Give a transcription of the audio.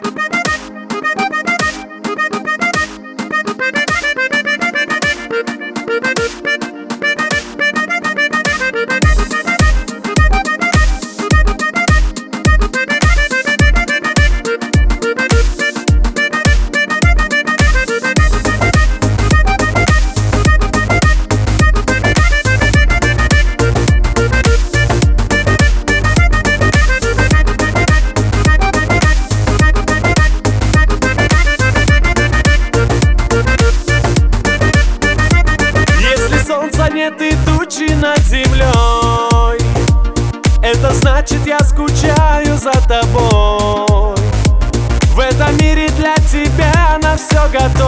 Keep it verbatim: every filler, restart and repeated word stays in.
Нет и тучи над землей, это значит, я скучаю за тобой. В этом мире для тебя на все готово.